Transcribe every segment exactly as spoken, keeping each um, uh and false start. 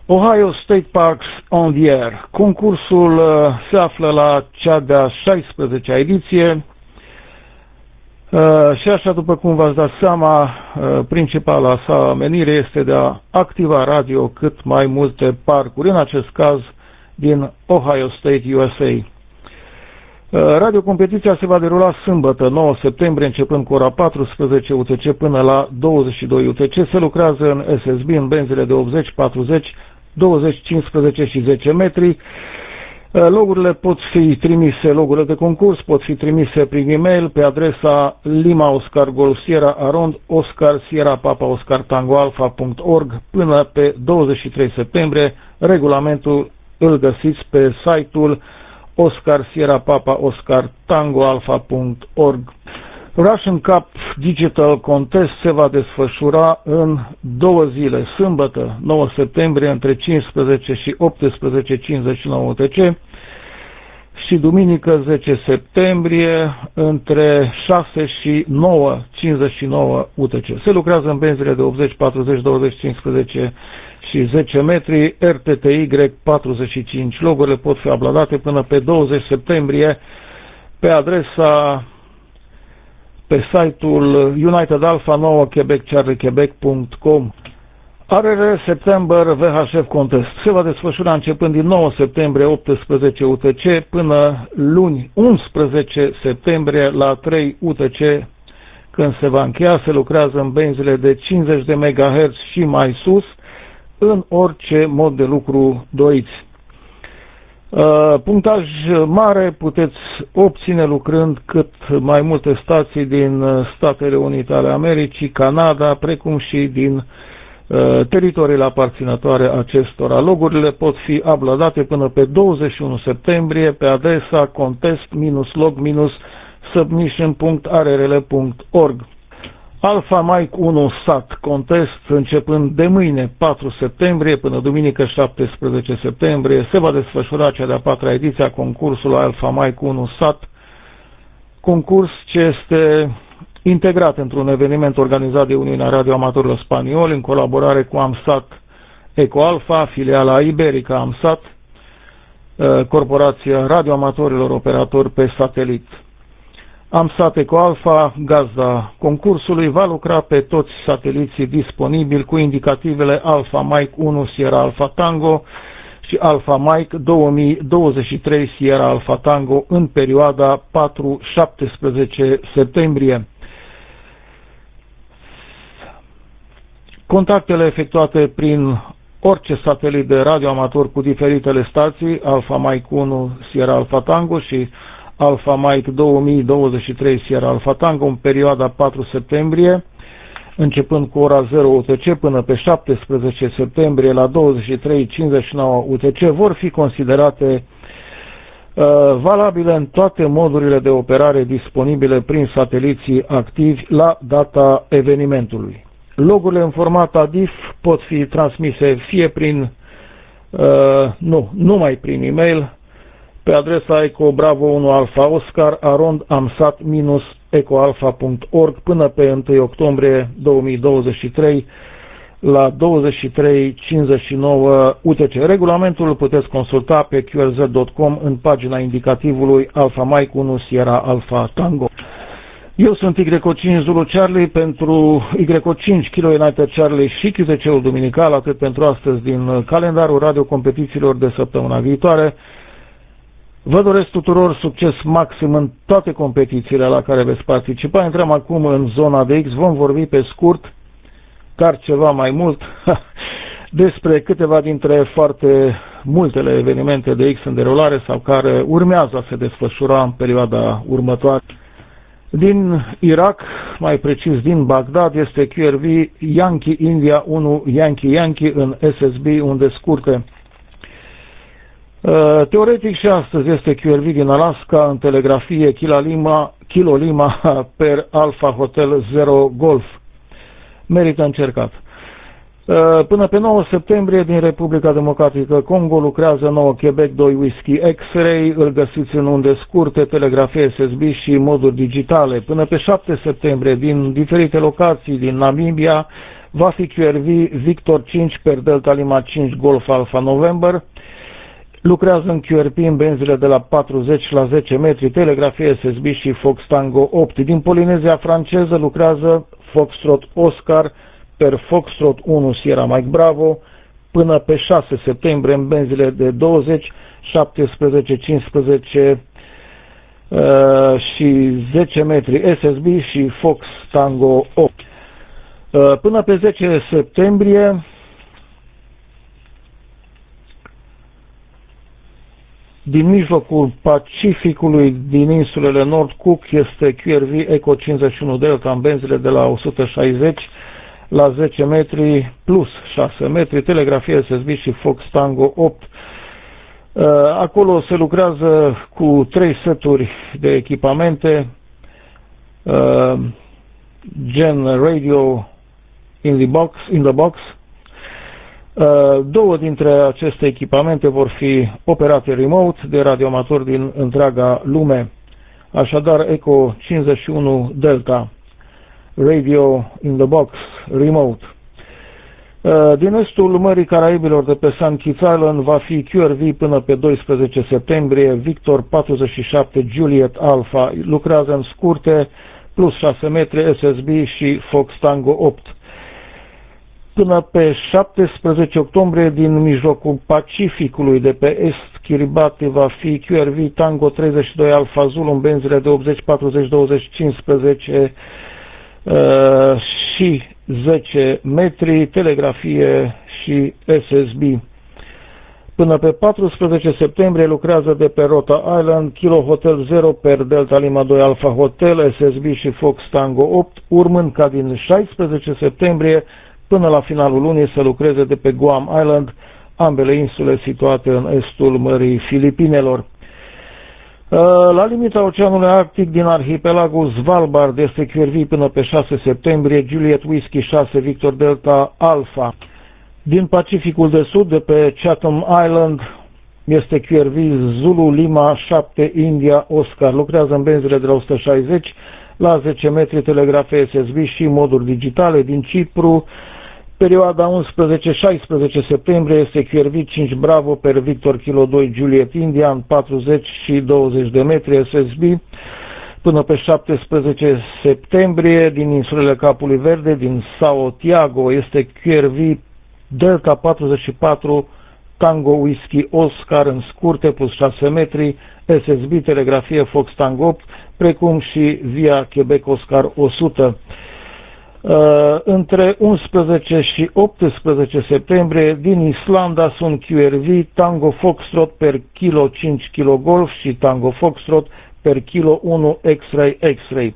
Ohio State Parks on the Air. Concursul uh, se află la cea de-a șaisprezecea ediție uh, și așa, după cum v-ați dat seama, uh, principala sa menire este de a activa radio cât mai multe parcuri, în acest caz din Ohio State, U S A. Radiocompetiția se va derula sâmbătă, nouă septembrie, începând cu ora paisprezece U T C până la douăzeci și doi U T C. Se lucrează în S S B, în benzile de optzeci, patruzeci, douăzeci, cincisprezece și zece metri. Logurile pot fi trimise, logurile de concurs pot fi trimise prin e-mail pe adresa Lima Oscar Golf Sierra arond Oscar Sierra Papa Oscar Tango Alpha punct org până pe douăzeci și trei septembrie. Regulamentul îl găsiți pe site-ul Oscar Sierra Papa Oscar Tango Alpha punct org. Russian Cup Digital Contest se va desfășura în două zile, sâmbătă nouă septembrie între cincisprezece și optsprezece cincizeci și nouă U T C și duminică zece septembrie între șase și nouă cincizeci și nouă U T C. Se lucrează în benzile de optzeci, patruzeci, douăzeci, cincisprezece și zece metri, R T T Y patruzeci și cinci. Logurile pot fi uploadate până pe douăzeci septembrie pe adresa pe site-ul United Alpha nouă Quebec Charlie Quebec punct com. R R September V H F Contest se va desfășura începând din nouă septembrie optsprezece U T C până luni unsprezece septembrie la trei U T C, când se va încheia. Se lucrează în benzile de cincizeci de megahertz și mai sus, în orice mod de lucru doriți. Uh, punctaj mare puteți obține lucrând cât mai multe stații din Statele Unite ale Americii, Canada, precum și din uh, teritoriile aparținătoare acestora. Logurile pot fi uploadate până pe douăzeci și unu septembrie pe adresa contest log submission punct r r l punct org. Alpha Mike unu Sat Contest, începând de mâine patru septembrie până duminică șaptesprezece septembrie, se va desfășura cea de-a patra ediție a concursului Alpha Mike unu Sat, concurs ce este integrat într-un eveniment organizat de Uniunea Radioamatorilor Spanioli în colaborare cu AMSAT EcoAlpha, filiala Iberica AMSAT, Corporația Radioamatorilor Operatori pe Satelit. AMSAT EcoAlpha, gazda concursului, va lucra pe toți sateliții disponibili cu indicativele Alpha Mike unu Sierra Alpha Tango și Alpha Mike două mii douăzeci și trei Sierra Alpha Tango în perioada patru șaptesprezece septembrie. Contactele efectuate prin orice satelit de radioamator cu diferitele stații, Alpha Mike unu Sierra Alpha Tango și Alpha Mike două mii douăzeci și trei Sierra Alpha Tango în perioada patru septembrie, începând cu ora zero U T C până pe șaptesprezece septembrie la douăzeci și trei cincizeci și nouă U T C, vor fi considerate uh, valabile în toate modurile de operare disponibile prin sateliții activi la data evenimentului. Logurile în format A D I F pot fi transmise fie prin, uh, nu, numai prin e-mail, pe adresa Eco Bravo unu Alpha Oscar arond amsat ecoalpha punct org până pe întâi octombrie două mii douăzeci și trei la douăzeci și trei cincizeci și nouă U T C. Regulamentul îl puteți consulta pe Q R Z punct com în pagina indicativului Alpha Mike unu Sierra Alpha Tango. Eu sunt Y O cinci Zulu Charlie pentru Y O cinci Kilo United Charlie și Q T C-ul duminical, atât pentru astăzi din calendarul radiocompetițiilor de săptămâna viitoare. Vă doresc tuturor succes maxim în toate competițiile la care veți participa. Intrăm acum în zona de X. Vom vorbi pe scurt, dar ceva mai mult, despre câteva dintre foarte multele evenimente de X în derulare sau care urmează a se desfășura în perioada următoare. Din Irak, mai precis din Bagdad, este Q R V Yankee India unu Yankee Yankee în S S B, unde scurte. Teoretic și astăzi este Q R V din Alaska în telegrafie Kilo Lima, Kilo Lima per Alpha Hotel zero Golf. Merită încercat. Până pe nouă septembrie din Republica Democratică Congo lucrează nouă Quebec doi Whisky X-Ray, îl găsiți în unde scurte, telegrafie S S B și moduri digitale. Până pe șapte septembrie din diferite locații din Namibia va fi Q R V Victor cinci per Delta Lima cinci Golf Alpha November. Lucrează în Q R P în benzile de la patruzeci la zece metri, telegrafie S S B și Fox Tango opt. Din Polinezia franceză lucrează Foxtrot Oscar per Foxtrot unu Sierra Mike Bravo până pe șase septembrie în benzile de douăzeci, șaptesprezece, cincisprezece uh, și zece metri S S B și Fox Tango opt. Uh, până pe zece septembrie din mijlocul Pacificului, din insulele Nord Cook, este Q R V Eco cincizeci și unu Delta în benzile de la o sută șaizeci la zece metri plus șase metri, telegrafie S S B și Fox Tango opt. Acolo se lucrează cu trei seturi de echipamente, gen radio in the box, in the box. Două dintre aceste echipamente vor fi operate remote de radioamatori din întreaga lume. Așadar, Eco cincizeci și unu Delta, radio in the box, remote. Din estul Mării Caraibilor, de pe Saint Kitts Island, va fi Q R V până pe doisprezece septembrie, Victor patruzeci și șapte Juliet Alpha, lucrează în scurte, plus șase metri S S B și Fox Tango opt. Până pe șaptesprezece octombrie, din mijlocul Pacificului, de pe est Kiribati, va fi Q R V Tango treizeci și doi Alpha Zulu în benzile de optzeci, patruzeci, douăzeci, cincisprezece uh, și zece metri, telegrafie și S S B. Până pe paisprezece septembrie lucrează de pe Rota Island Kilo Hotel zero per Delta Lima doi Alpha Hotel, S S B și Fox Tango opt, urmând ca din șaisprezece septembrie până la finalul lunii să lucreze de pe Guam Island, ambele insule situate în estul Mării Filipinelor. La limita Oceanului Arctic din arhipelagul Svalbard este Q R V până pe șase septembrie, Juliet Whiskey șase Victor Delta Alpha. Din Pacificul de Sud, de pe Chatham Island, este Q R V Zulu Lima șapte India Oscar. Lucrează în benzile de la o sută șaizeci la zece metri, telegrafe S S B și moduri digitale. Din Cipru, perioada unsprezece șaisprezece septembrie, este Q R V cinci Bravo per Victor Kilo doi Juliet India în patruzeci și douăzeci de metri S S B. Până pe șaptesprezece septembrie, din insulele Capului Verde, din Sao Tiago, este Q R V Delta patruzeci și patru Tango Whiskey Oscar în scurte plus șase metri, S S B, telegrafie Fox Tango opt, precum și via Quebec Oscar o sută. Uh, între unsprezece și optsprezece septembrie, din Islanda sunt Q R V Tango Foxtrot per Kilo cinci Kilo Golf și Tango Foxtrot per Kilo unu X-Ray X-Ray.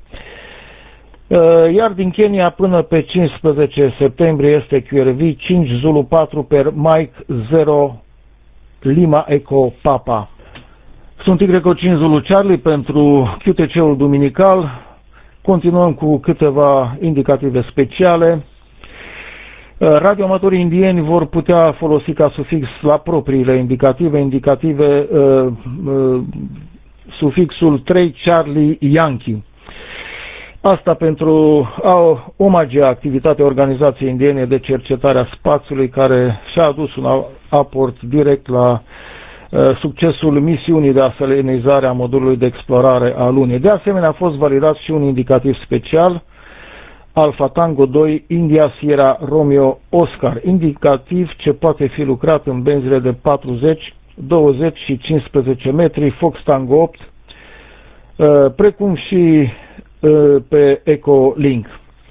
Uh, iar din Kenya până pe cincisprezece septembrie este Q R V cinci Zulu patru per Mike zero Lima Eco Papa. Sunt Y cinci Zulu Charlie pentru Q T C-ul duminical. Continuăm cu câteva indicative speciale. Radioamatorii indieni vor putea folosi ca sufix la propriile indicative, indicative uh, uh, sufixul trei Charlie Yankee. Asta pentru a omagia activitatea Organizației Indiene de Cercetare a Spațiului, care și-a adus un aport direct la uh, succesul misiunii de aselenizare a modulului de explorare a Lunii. De asemenea, a fost validat și un indicativ special, Alpha Tango doi India Sierra Romeo Oscar, indicativ ce poate fi lucrat în benzile de patruzeci, douăzeci și cincisprezece metri, Fox Tango opt, uh, precum și pe Ecolink.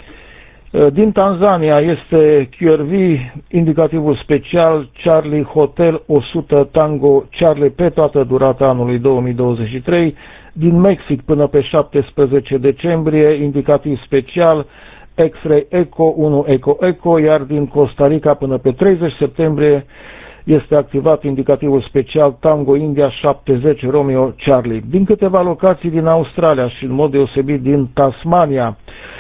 Din Tanzania este Q R V, indicativul special Charlie Hotel o sută Tango Charlie pe toată durata anului două mii douăzeci și trei. Din Mexic până pe șaptesprezece decembrie, indicativ special X-Ray Eco unu Eco Eco, iar din Costa Rica până pe treizeci septembrie este activat indicativul special Tango India șaptezeci Romeo Charlie. Din câteva locații din Australia și în mod deosebit din Tasmania,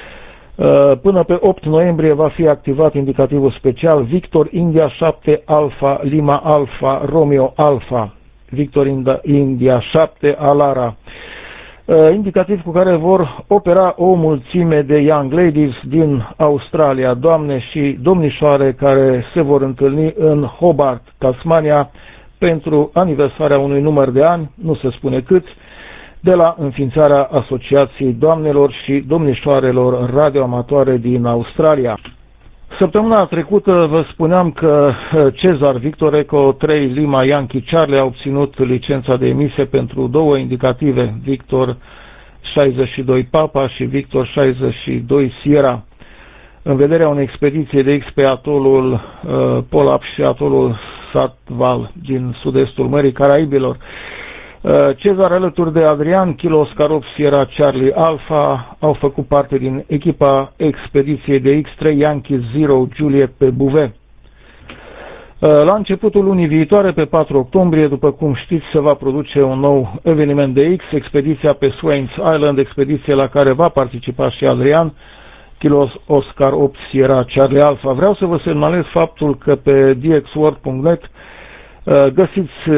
până pe opt noiembrie va fi activat indicativul special Victor India șapte Alpha Lima Alpha Romeo Alpha, Victor India șapte Alara. indicativ cu care vor opera o mulțime de young ladies din Australia, doamne și domnișoare care se vor întâlni în Hobart, Tasmania, pentru aniversarea unui număr de ani, nu se spune câți, de la înființarea Asociației Doamnelor și Domnișoarelor Radioamatoare din Australia. Săptămâna trecută vă spuneam că Cezar Victor Eco trei Lima Yankee Charlie a obținut licența de emisie pentru două indicative, Victor șaizeci și doi Papa și Victor șaizeci și doi Sierra, în vederea unei expediții de X pe atolul uh, Polap și atolul Satval din sud-estul Mării Caraibilor. Cezar alături de Adrian Kilo Oscar opt Sierra Charlie Alpha au făcut parte din echipa expediției de X trei Yankee Zero Juliet pe Bouvet. La începutul lunii viitoare, pe patru octombrie, după cum știți, se va produce un nou eveniment de X, expediția pe Swains Island, expediție la care va participa și Adrian Kilo Oscar opt Sierra Charlie Alpha. Vreau să vă semnalez faptul că pe d x world punct net găsiți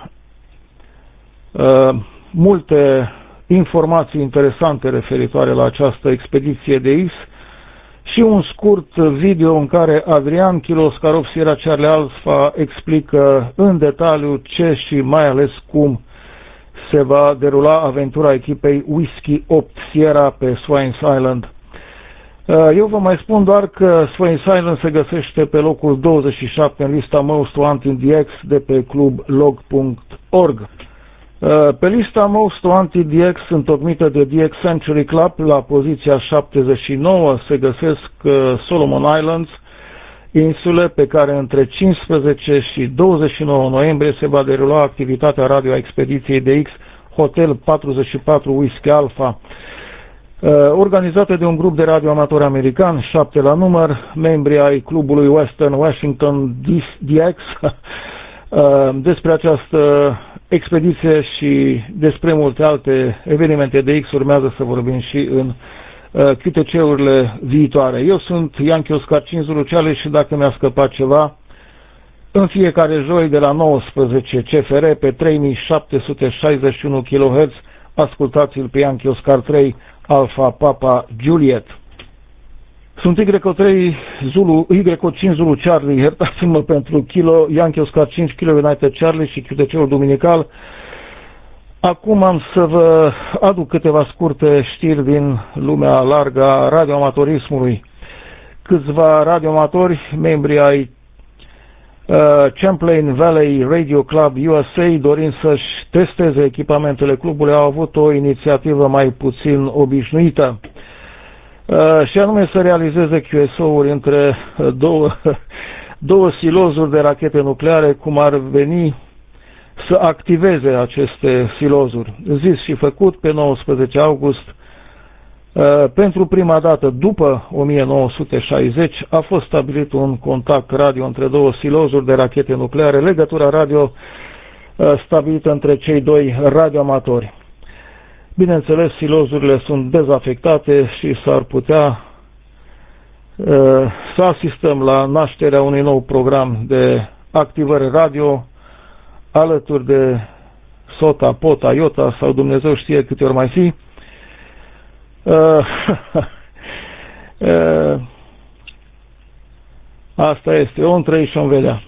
Uh, multe informații interesante referitoare la această expediție de X și un scurt video în care Adrian Kilo Oscar opt Sierra Charlie Alpha explică în detaliu ce și mai ales cum se va derula aventura echipei Whiskey opt Sierra pe Swains Island. Uh, eu vă mai spun doar că Swains Island se găsește pe locul douăzeci și șapte în lista Most Wanted D X de pe club log punct org. Pe lista Most Wanted D X, întocmită de D X Century Club, la poziția șaptezeci și nouă se găsesc Solomon Islands, insule pe care între cincisprezece și douăzeci și nouă noiembrie se va derula activitatea radio a expediției de X Hotel patruzeci și patru Whiskey Alpha, organizată de un grup de radioamatori american, șapte la număr, membri ai clubului Western Washington D X. Despre această expediție și despre multe alte evenimente de X urmează să vorbim și în uh, Q T C-urile viitoare. Eu sunt Yankee Oscar cinci Zulu Charlie și dacă mi-a scăpat ceva, în fiecare joi de la nouăsprezece C F R pe trei mii șapte sute șaizeci și unu kHz, ascultați-l pe Yankee Oscar trei Alpha Papa Juliet. Sunt Y O trei Zulu, Y O cinci Zulu Charlie, iertați-mă pentru Kilo, Yankee Oscar cinci Kilo United Charlie și Q T C-ul duminical. Acum am să vă aduc câteva scurte știri din lumea largă a radioamatorismului. Câțiva radioamatori, membri ai uh, Champlain Valley Radio Club U S A, dorind să-și testeze echipamentele clubului, au avut o inițiativă mai puțin obișnuită. Uh, și anume să realizeze Q S O-uri între două, două silozuri de rachete nucleare, cum ar veni să activeze aceste silozuri. Zis și făcut, pe nouăsprezece august, uh, pentru prima dată după o mie nouă sute șaizeci, a fost stabilit un contact radio între două silozuri de rachete nucleare, legătura radio uh, stabilită între cei doi radioamatori. Bineînțeles, silozurile sunt dezafectate și s-ar putea uh, să asistăm la nașterea unui nou program de activări radio alături de Sota, Pota, Iota sau Dumnezeu știe câte ori mai fi. Uh, uh, asta este, om trăi și om vedea.